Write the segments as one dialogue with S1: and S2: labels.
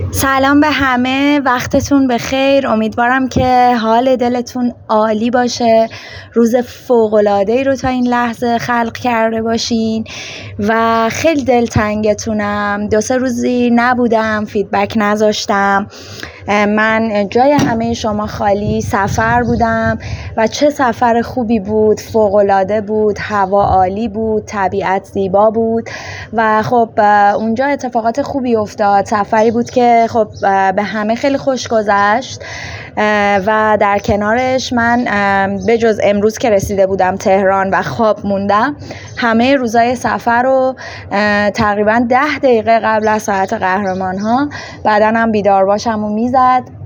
S1: سلام به همه، وقتتون بخیر. امیدوارم که حال دلتون عالی باشه. روز فوق‌العاده‌ای رو تا این لحظه خلق کرده باشین و خیلی دلتنگتونم. 2-3 روزی نبودم، فیدبک نذاشتم. من جای همه شما خالی، سفر بودم و چه سفر خوبی بود، فوق‌العاده بود، هوا عالی بود، طبیعت زیبا بود و خب اونجا اتفاقات خوبی افتاد. سفری بود که خب به همه خیلی خوش گذشت و در کنارش من به جز امروز که رسیده بودم تهران و خواب موندم، همه روزای سفر رو تقریبا 10 دقیقه قبل از ساعت قهرمان ها بدنم بیدار باشم و میزد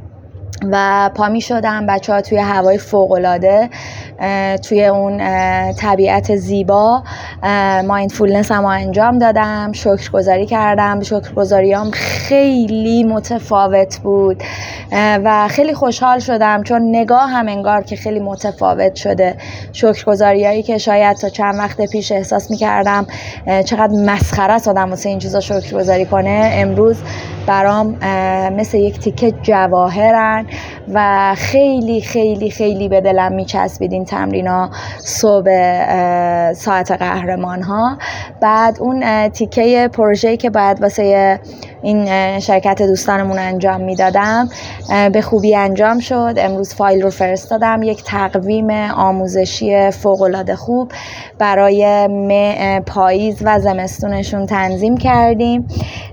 S1: و پا می شدم. بچه ها توی هوای فوق‌العاده، توی اون طبیعت زیبا مایندفولنس هم انجام دادم، شکرگزاری کردم. شکرگزاریام خیلی متفاوت بود و خیلی خوشحال شدم چون نگاه هم انگار که خیلی متفاوت شده. شکرگزاریایی که شاید تا چند وقت پیش احساس می کردم چقدر مسخره است آدم واسه این چیزا شکرگزاری کنه، امروز برام مثل یک تیکه جواهرن و خیلی خیلی خیلی به دلم میچسبید این تمرینا صبح ساعت قهرمان ها. بعد اون تیکه پروژه‌ای که باید واسه این شرکت دوستانمون انجام میدادم به خوبی انجام شد. امروز فایل رو فرستادم، یک تقویم آموزشی فوق‌العاده خوب برای پاییز و زمستونشون تنظیم کردیم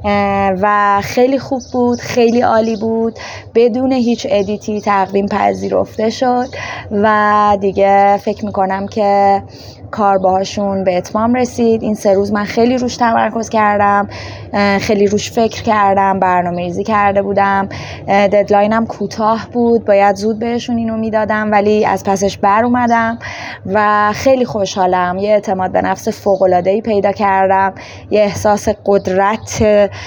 S1: و خیلی خوب بود، خیلی عالی بود. بدون هیچ ادیتی تقویم پذیرفته شد و دیگه فکر میکنم که کار باهاشون به اتمام رسید. این 3 روز من خیلی روش تمرکز کردم، خیلی روش فکر کردم، برنامه‌ریزی کرده بودم. ددلاینم کوتاه بود، باید زود بهشون اینو میدادم ولی از پسش بر اومدم و خیلی خوشحالم. یه اعتماد به نفس فوق‌العاده‌ای پیدا کردم، یه احساس قدرت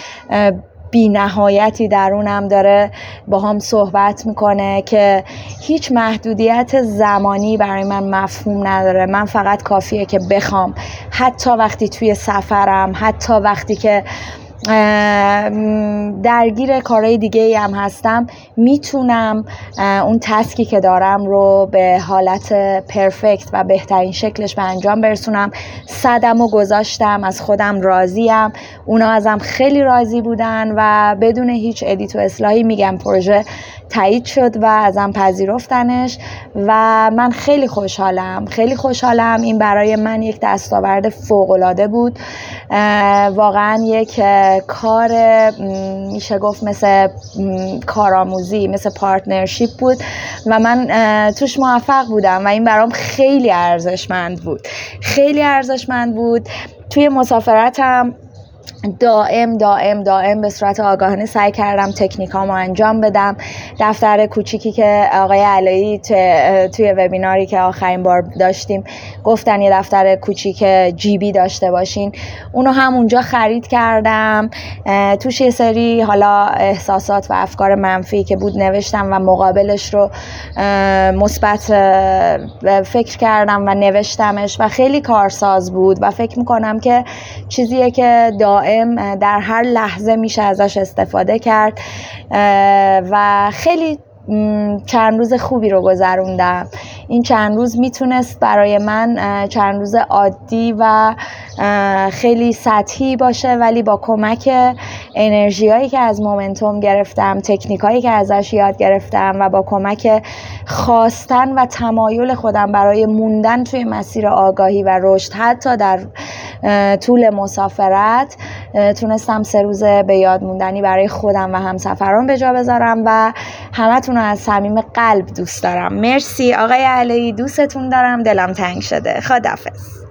S1: بی نهایتی درونم داره با هم صحبت میکنه که هیچ محدودیت زمانی برای من مفهوم نداره. من فقط کافیه که بخوام، حتی وقتی توی سفرم، حتی وقتی که درگیر کارهای دیگه ای هم هستم، میتونم اون تسکی که دارم رو به حالت پرفکت و بهترین شکلش به انجام برسونم. صدمو گذاشتم، از خودم راضیم، اونا ازم خیلی راضی بودن و بدون هیچ ادیت و اصلاحی میگم پروژه تایید شد و ازم پذیرفتنش و من خیلی خوشحالم، خیلی خوشحالم. این برای من یک دستاورد فوق‌العاده بود، واقعا یک کار میشه گفت مثل کارآموزی، مثل پارتنرشیپ بود و من توش موفق بودم و این برام خیلی ارزشمند بود، خیلی ارزشمند بود. توی مسافرتم دائم به صورت آگاهانه سعی کردم تکنیکامو انجام بدم. دفتر کوچیکی که آقای علایی توی وبیناری که آخرین بار داشتیم گفتن یه دفتر کوچیک جیبی داشته باشین، اونو هم اونجا خرید کردم. توش یه سری حالا احساسات و افکار منفی که بود نوشتم و مقابلش رو مثبت فکر کردم و نوشتمش و خیلی کارساز بود و فکر میکنم که چیزیه که دائم در هر لحظه میشه ازش استفاده کرد و خیلی چند روز خوبی رو گذروندم. این چند روز میتونست برای من چند روز عادی و خیلی سطحی باشه ولی با کمک انرژیایی که از مومنتوم گرفتم، تکنیکایی که ازش یاد گرفتم و با کمک خواستن و تمایل خودم برای موندن توی مسیر آگاهی و رشد حتی در طول مسافرت، تونستم 3 روز به یاد موندنی برای خودم و همسفران به جا بذارم و همتون رو از صمیم قلب دوست دارم. مرسی آقای علی، دوستتون دارم، دلم تنگ شده. خداحافظ.